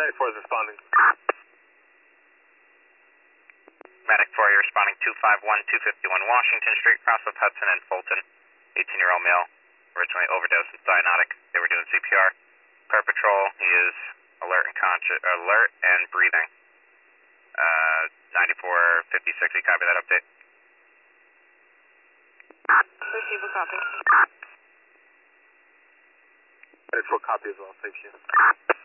94 is responding. Medic 4, you're responding 251 Washington Street, cross of Hudson and Fulton. 18-year-old male, originally overdosed with cyanotic. They were doing CPR. Per patrol, he is alert and breathing. 9456, we copy that update. Receive a copy. 94 copy as well, thank you.